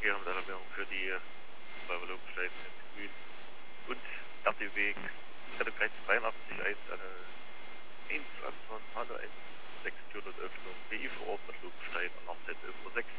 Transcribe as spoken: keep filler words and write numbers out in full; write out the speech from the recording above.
Verkehrsalarmierung für die Loopsteine in Grün und R T Weg Retterkreis zweiundachtzig eins eine eins Anton Hanne eins sechs Türnotöffnung B I vor Ort mit Loopstein und noch Z über sechs